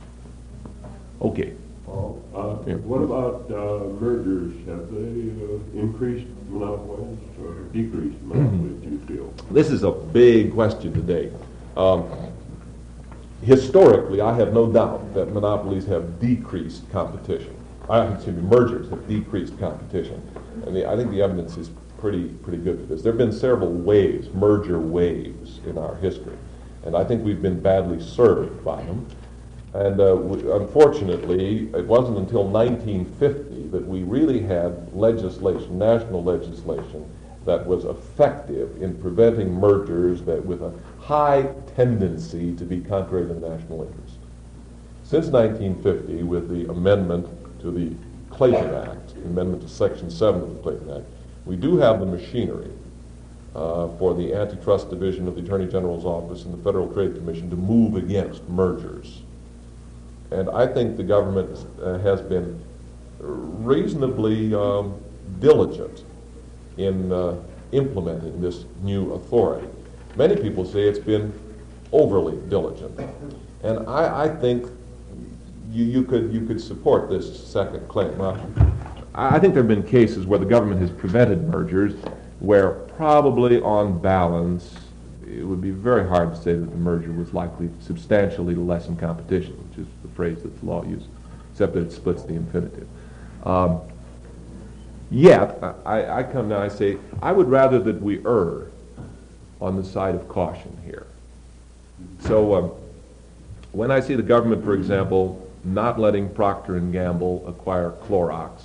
Okay. Paul, uh, Yeah. what about uh, mergers? Have they uh, increased monopolies or decreased monopolies, do you feel? This is a big question today. Um, historically, I have no doubt that monopolies have decreased competition. I excuse me, mergers have decreased competition. And the, I think the evidence is pretty pretty good for this. There have been several waves, merger waves, in our history, and I think we've been badly served by them. And uh, we, unfortunately, it wasn't until nineteen fifty that we really had legislation, national legislation, that was effective in preventing mergers that with a high tendency to be contrary to national interest. Since nineteen fifty, with the amendment to the Clayton Act, amendment to Section seven of the Clayton Act, we do have the machinery uh, for the Antitrust Division of the Attorney General's Office and the Federal Trade Commission to move against mergers. And I think the government uh, has been reasonably um, diligent in uh, implementing this new authority. Many people say it's been overly diligent. And I, I think you, you could you could support this second claim. Well, I think there have been cases where the government has prevented mergers where probably on balance it would be very hard to say that the merger was likely substantially to lessen competition, which is the phrase that the law uses, except that it splits the infinitive. Um, Yet, I, I come now, I say, I would rather that we err on the side of caution here. So, um, when I see the government, for example, not letting Procter and Gamble acquire Clorox,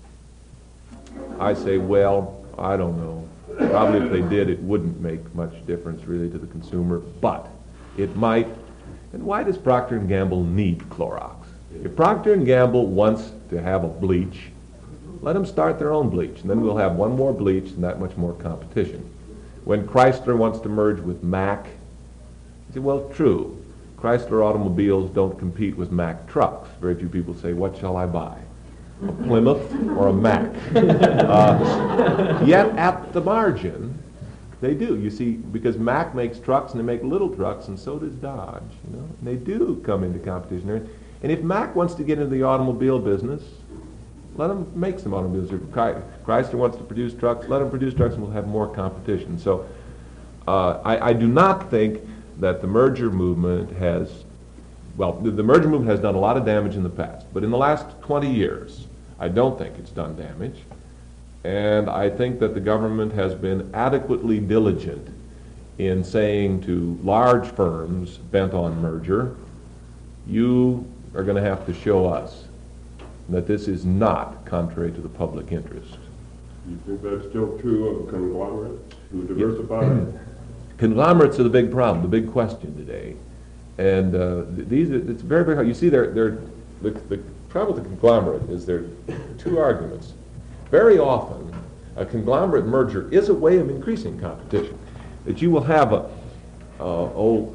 I say, well, I don't know. Probably if they did, it wouldn't make much difference really to the consumer, but it might. And why does Procter and Gamble need Clorox? If Procter and Gamble wants to have a bleach, let them start their own bleach, and then we'll have one more bleach and that much more competition. When Chrysler wants to merge with Mack, you say, well, true. Chrysler automobiles don't compete with Mack trucks. Very few people say, what shall I buy? A Plymouth or a Mack? Uh, yet at the margin, they do. You see, because Mack makes trucks and they make little trucks, and so does Dodge. You know, and they do come into competition there. And if Mack wants to get into the automobile business, let them make some automobiles. If Chrysler wants to produce trucks, let them produce trucks, and we'll have more competition. So uh, I, I do not think that the merger movement has, well, the, the merger movement has done a lot of damage in the past, but in the last twenty years, I don't think it's done damage. And I think that the government has been adequately diligent in saying to large firms bent on merger, you are going to have to show us that this is not contrary to the public interest. You think that's still true of conglomerates who diversify? Conglomerates are the big problem, the big question today. And uh, th- these, it's very, very hard. You see, they're, they're, the, the trouble with the conglomerate is there are two arguments. Very often, a conglomerate merger is a way of increasing competition. That you will have a, uh, oh,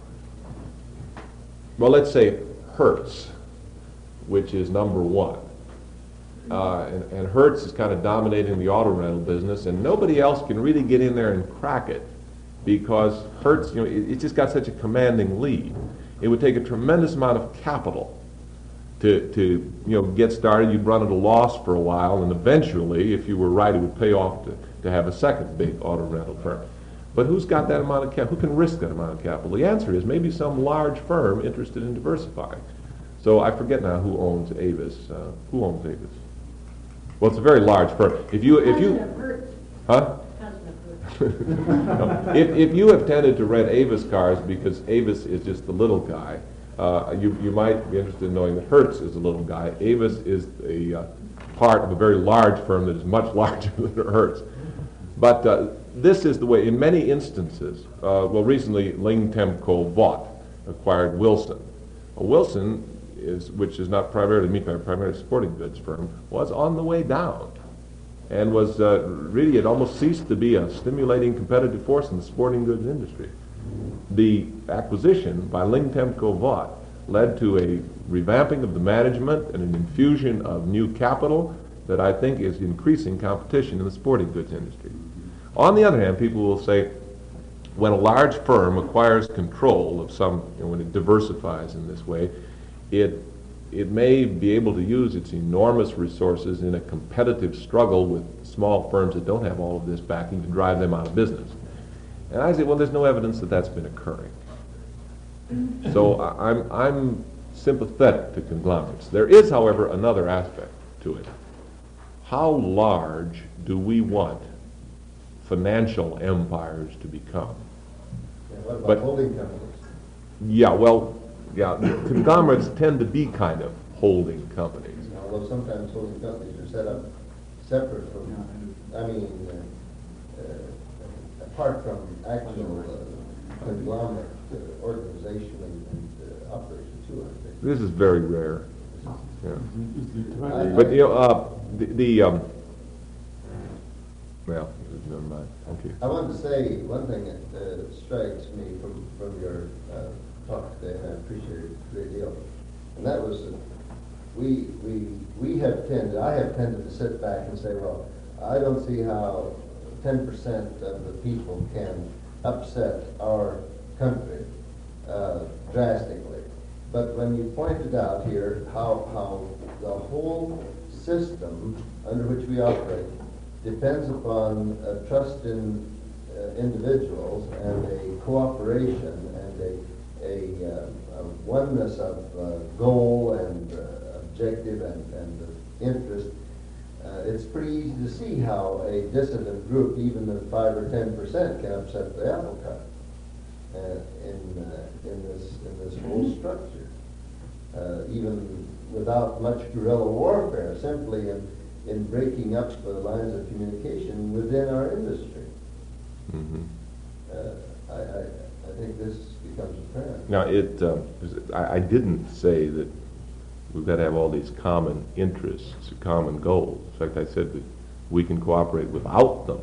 well, let's say Hertz, which is number one. Uh, and, and Hertz is kind of dominating the auto rental business, and nobody else can really get in there and crack it because Hertz, you know, it, it just got such a commanding lead. It would take a tremendous amount of capital to, to you know, get started. You'd run at a loss for a while, and eventually, if you were right, it would pay off to, to have a second big auto rental firm. But who's got that amount of capital? Who can risk that amount of capital? The answer is maybe some large firm interested in diversifying. So I forget now who owns Avis. Uh, who owns Avis? Well, it's a very large firm. If you, if you, huh? No. If, if you have tended to rent Avis cars because Avis is just the little guy, uh, you, you might be interested in knowing that Hertz is a little guy. Avis is a uh, part of a very large firm that is much larger than Hertz. But uh, this is the way, in many instances, uh, well, recently Ling Temco Vought acquired Wilson. Well, Wilson is, which is not primarily meat, primarily a sporting goods firm, was on the way down, and was uh, really, it almost ceased to be a stimulating competitive force in the sporting goods industry. The acquisition by Ling Temco Vought led to a revamping of the management and an infusion of new capital that I think is increasing competition in the sporting goods industry. On the other hand, people will say, when a large firm acquires control of some, you know, when it diversifies in this way, it it may be able to use its enormous resources in a competitive struggle with small firms that don't have all of this backing to drive them out of business. And I say, well, there's no evidence that that's been occurring. So I- I'm I'm sympathetic to conglomerates. There is, however, another aspect to it. How large do we want financial empires to become? Yeah, what about But- holding companies? Yeah, well, yeah, conglomerates tend to be kind of holding companies. Although sometimes holding companies are set up separate from, I mean, uh, uh, apart from actual uh, conglomerate uh, organization and, and uh, operation too, I think. This is very rare. Yeah. I- But, you know, uh, the, the um, well, never mind. Okay. I wanted to say one thing that uh, strikes me from, from your uh, talk today, and I appreciate it a great deal, and that was that we, we, we have tended, I have tended to sit back and say, well, I don't see how ten percent of the people can upset our country uh, drastically. But when you pointed out here how, how the whole system under which we operate depends upon a trust in uh, individuals and a cooperation and a, a, uh, a oneness of uh, goal and uh, objective and, and interest, uh, it's pretty easy to see how a dissident group, even at five or ten percent, can upset the apple cart uh, in uh, in this in this whole structure. Uh, even without much guerrilla warfare, simply in in breaking up the lines of communication within our industry. Mhm. Uh, I, I I think this becomes apparent. Now, it, um, I, I didn't say that we've got to have all these common interests, common goals. In fact, I said that we can cooperate without them.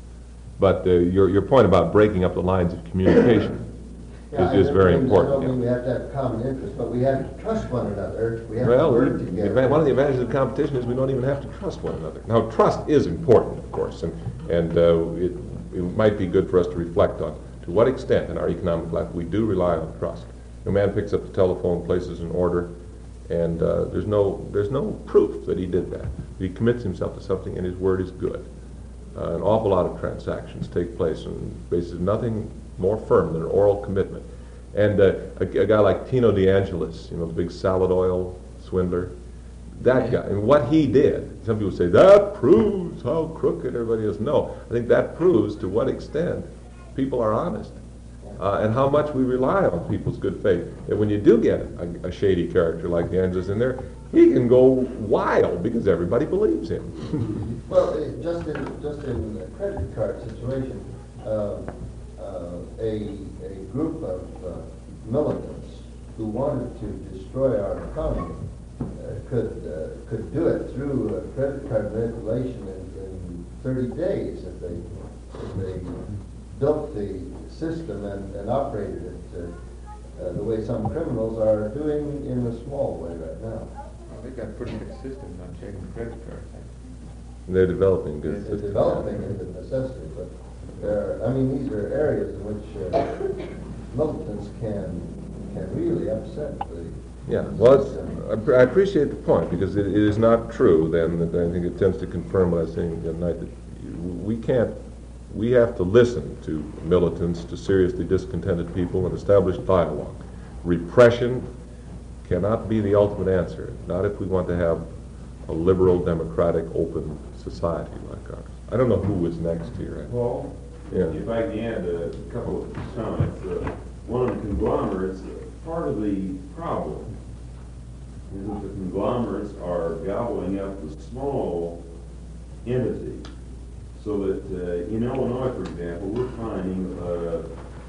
But uh, your, your point about breaking up the lines of communication Yeah, is, is I very don't mean- important. I don't yeah. mean we have to have common interests, but we have to trust one another. We have Well, to we- work the together. advan- one of the advantages of competition is we don't even have to trust one another. Now, trust is important, of course, and, and uh, it, it might be good for us to reflect on to what extent in our economic life we do rely on trust. A man picks up the telephone, places an order, and uh, there's no there's no proof that he did that. He commits himself to something, and his word is good. Uh, an awful lot of transactions take place on the basis of nothing more firm than an oral commitment. And uh, a, a guy like Tino DeAngelis, you know, the big salad oil swindler, that guy, and what he did, some people say, that proves how crooked everybody is. No, I think that proves to what extent people are honest, uh, and how much we rely on people's good faith. And when you do get a, a shady character like DeAngelis in there, he can go wild because everybody believes him. Well, uh, just in, just in the credit card situation, uh, uh, a, a group of uh, militants who wanted to destroy our economy uh, could uh, could do it through uh, credit card manipulation in, in thirty days if they if they built the system and, and operated it uh, uh, the way some criminals are doing in a small way right now. Well, they've got pretty good systems on checking credit cards. They're developing good It's systems. developing into necessity, but there, I mean, these are areas in which uh, militants can can really upset the Yeah, well, it's, system. I appre- I appreciate the point, because it, it is not true then, that I think it tends to confirm what I was saying the other night, that you- we can't, we have to listen to militants, to seriously discontented people, and establish dialogue. Repression cannot be the ultimate answer, not if we want to have a liberal, democratic, open society like ours. I don't know who is next here. Paul, Yeah. if I can add a couple of comments. Uh, One of the conglomerates, uh, part of the problem is that the conglomerates are gobbling up the small entity. So that uh, in Illinois, for example, we're finding, uh,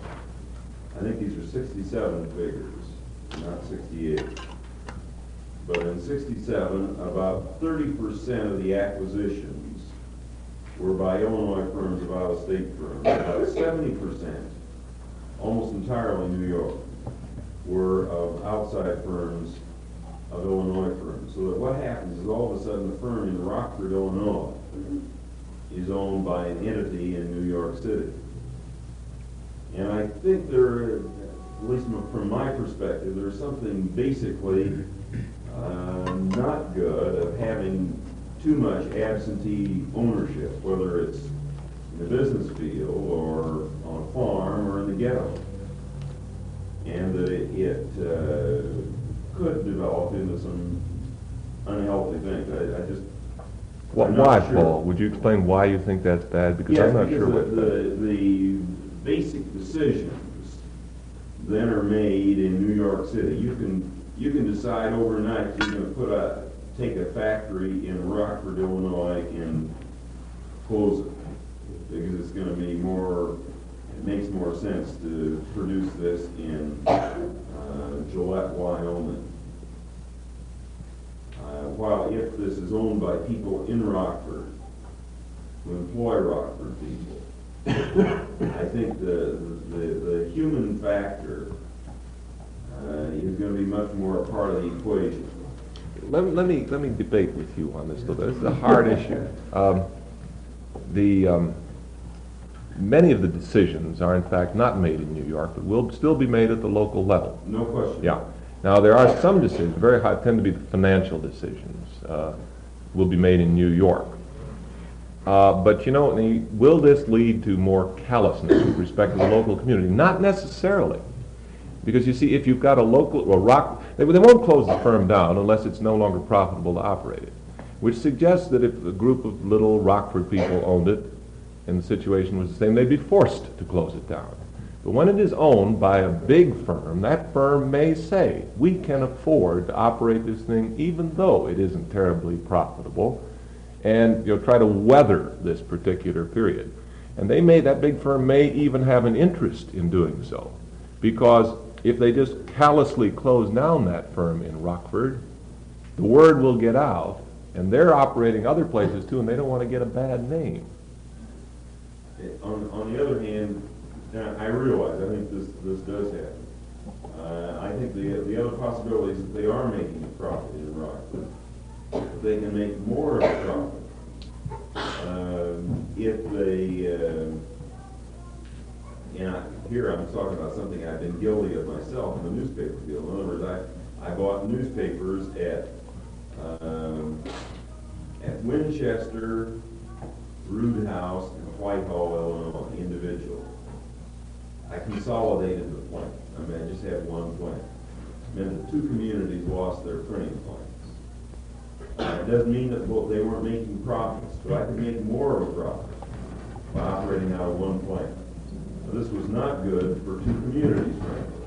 I think these are sixty-seven figures, not sixty-eight. But in sixty-seven, about thirty percent of the acquisitions were by Illinois firms of out-of-state firms. About seventy percent, almost entirely New York, were of outside firms of Illinois firms. So that what happens is all of a sudden the firm in Rockford, Illinois, is owned by an entity in New York City. And I think there, at least from my perspective, there's something basically uh, not good of having too much absentee ownership, whether it's in the business field or on a farm or in the ghetto. And that it, it uh, could develop into some unhealthy things. I, I just, Wh- I'm not Why, sure. Paul? Would you explain why you think that's bad? Because Yes, I'm not because sure the, what. the, the basic decisions then are made in New York City. You can, you can decide overnight you're gonna put a, take a factory in Rockford, Illinois and close it. Because it's gonna be more, it makes more sense to produce this in uh, Gillette, Wyoming. Uh, while if this is owned by people in Rockford, who employ Rockford people, I think the, the, the human factor uh, is going to be much more a part of the equation. Let, me- let me let me debate with you on this a little bit. This is a hard issue. Um, the um, many of the decisions are in fact not made in New York, but will still be made at the local level. No question. Yeah. Now there are some decisions, very high, tend to be the financial decisions, uh, will be made in New York. Uh, but you know, the- will this lead to more callousness with respect to the local community? Not necessarily. Because you see, if you've got a local, well, rock, they, they won't close the firm down unless it's no longer profitable to operate it. which suggests that if a group of little Rockford people owned it, and the situation was the same, they'd be forced to close it down. But when it is owned by a big firm, that firm may say, we can afford to operate this thing even though it isn't terribly profitable, and you know, try to weather this particular period. And they may, that big firm may even have an interest in doing so, because if they just callously close down that firm in Rockford, the word will get out, and they're operating other places too, and they don't want to get a bad name. On, on the other hand, now, I realize, I think this, this does happen. Uh, I think the, the other possibility is that they are making a profit in Rockford. But they can make more of a profit um, if they, uh, and I, here I'm talking about something I've been guilty of myself in the newspaper field. In other words, I, I bought newspapers at, um, at Winchester, Rood House, and Whitehall, Illinois, individually. I consolidated the plant. I mean, I just had one plant. It meant that two communities lost their printing plants. Uh, it doesn't mean that well, they weren't making profits, but I could make more of a profit by operating out of one plant. Now, this was not good for two communities, frankly.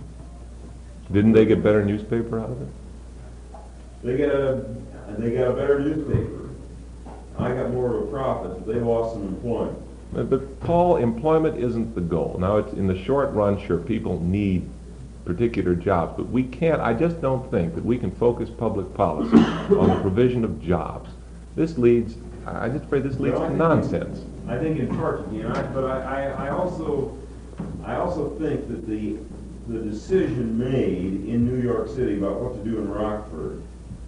Didn't they get better newspaper out of it? They got a, they got a better newspaper. I got more of a profit, but they lost some employment. But, but Paul, employment isn't the goal. Now, it's in the short run, sure, people need particular jobs, but we can't, I just don't think that we can focus public policy on the provision of jobs. This leads, I just afraid this leads Well, I to think nonsense. in- I think in part, you know, I- but I, I, I also, I also think that the, the decision made in New York City about what to do in Rockford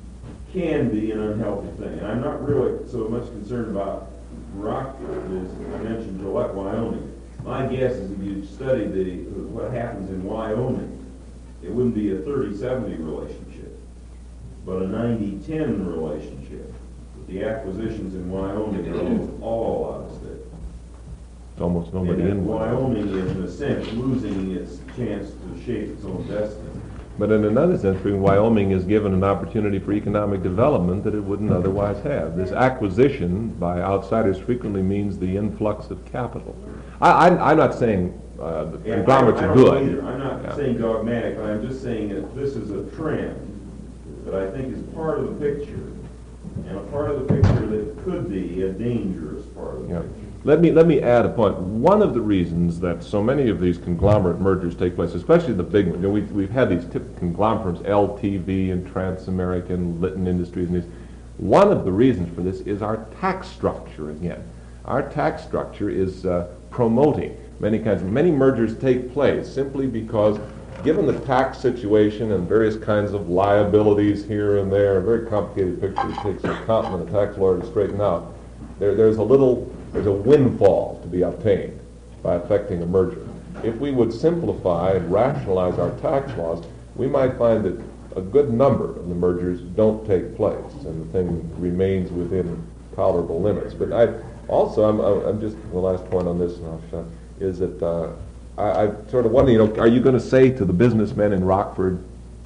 can be an unhealthy thing. And I'm not really so much concerned about Rockford as I mentioned Gillette, Wyoming. My guess is if you study the, what happens in Wyoming, it wouldn't be a thirty seventy relationship, but a ninety ten relationship. The acquisitions in Wyoming are almost all out of state. Almost nobody And in Wyoming is, in a sense, losing its chance to shape its own destiny. But in another sense, Wyoming is given an opportunity for economic development that it wouldn't otherwise have. This acquisition by outsiders frequently means the influx of capital. I, I, I'm not saying uh, the And conglomerates I- I are don't good. either. I'm not Yeah. saying dogmatic, but I'm just saying that this is a trend that I think is part of the picture, and a part of the picture that could be a dangerous part of the Yeah. picture. Let me, let me add a point. One of the reasons that so many of these conglomerate mergers take place, especially the big ones, you know, we've, we've had these tip conglomerates, L T V and Transamerican, Litton Industries, and these. One of the reasons for this is our tax structure again. Our tax structure is uh, promoting many kinds of, many mergers take place simply because given the tax situation and various kinds of liabilities here and there, a very complicated picture it takes an accountant and a tax lawyer to straighten out, there, there's a little There's a windfall to be obtained by effecting a merger. If we would simplify and rationalize our tax laws, we might find that a good number of the mergers don't take place and the thing remains within tolerable limits. But I also, I'm, I'm just, the last point on this, and I'll shut, is that uh, I, I sort of wonder, you know, are you going to say to the businessmen in Rockford,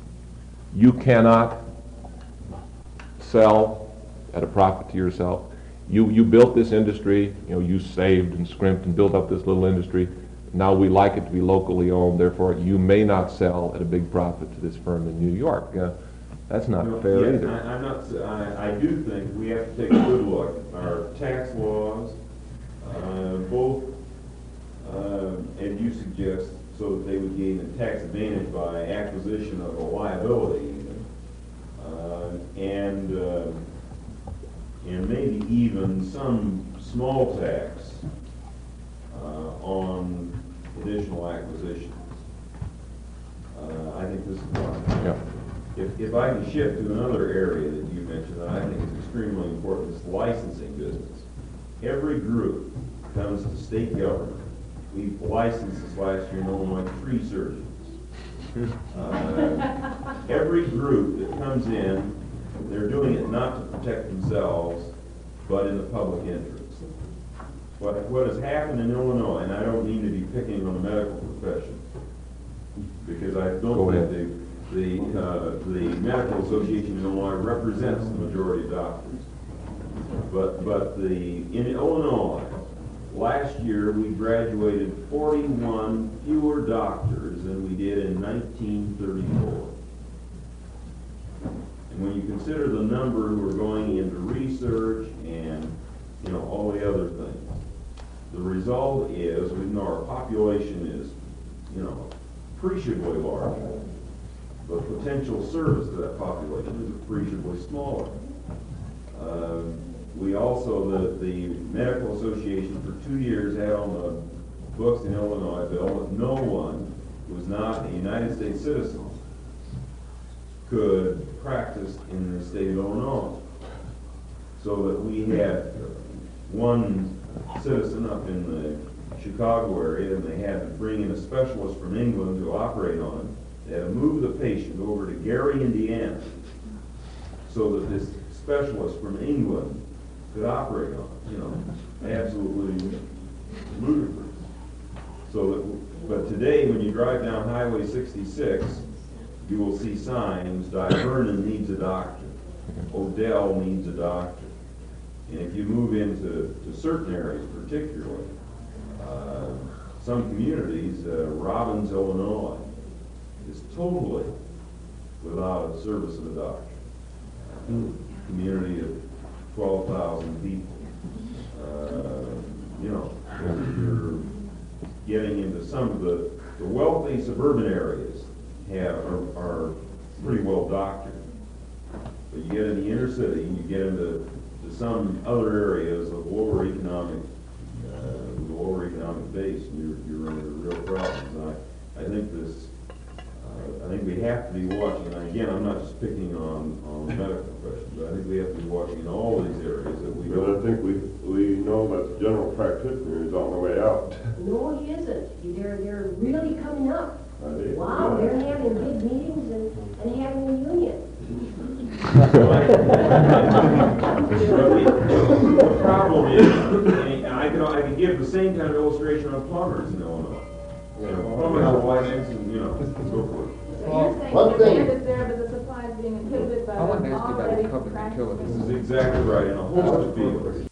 you cannot sell at a profit to yourself? You, you built this industry, you know, you saved and scrimped and built up this little industry. Now we like it to be locally owned, therefore you may not sell at a big profit to this firm in New York. Uh, that's not No, fair yeah, either. I, I'm not, I, I do think we have to take a good look. Our tax laws, uh, both, uh, as you suggest, so that they would gain a tax advantage by acquisition of a liability even, uh, and uh, and maybe even some small tax uh, on additional acquisitions. Uh, I think this is one. Yeah. If, if I can shift to another area that you mentioned that I think is extremely important, it's licensing business. Every group comes to state government. We licensed this last year in Illinois three surgeons. Uh, every group that comes in, they're doing it not to protect themselves, but in the public interest. What, what has happened in Illinois, and I don't mean to be picking on the medical profession, because I Go don't ahead. think the, the, uh, the Medical Association in Illinois represents the majority of doctors. But, but the, in Illinois, last year, we graduated forty-one fewer doctors than we did in nineteen thirty-four. And when you consider the number who are going into research and, you know, all the other things, the result is, we know our population is, you know, appreciably larger. The potential service to that population is appreciably smaller. Uh, we also, the, the Medical Association for two years had on the books in Illinois a bill that no one who was not a United States citizen could practice in the state of Illinois. So that we had one citizen up in the Chicago area, and they had to bring in a specialist from England to operate on him. They had to move the patient over to Gary, Indiana, so that this specialist from England could operate on it, you know, absolutely ludicrous. So that, but today, when you drive down Highway sixty-six, you will see signs, Divernon needs a doctor, Odell needs a doctor. And if you move into to certain areas particularly, uh, some communities, uh, Robbins, Illinois, is totally without a service of a doctor. A community of twelve thousand people. Uh, you know, you're getting into some of the, the wealthy suburban areas have, are, are pretty well doctored. But you get in the inner city, and you get into to some other areas of lower economic, uh, lower economic base, and you're, you're into real problems. And I, I think this, uh, I think we have to be watching, and again, I'm not just picking on, on the medical profession, but I think we have to be watching in all these areas that we But I don't. think we, we know that the general practitioner is on the way out. No, he isn't. They're, they're really coming up. Are they? Wow, they're having big meetings and, and having a union. But the the problem is, and I can, I can give the same kind of illustration on plumbers in Illinois. You know, plumbers have a license and, you know, so forth. So you're saying One the thing- demand is there, but the supply is being inhibited by I want to the ask you about already the public practicing. utilities. This is exactly right, in a host of fields.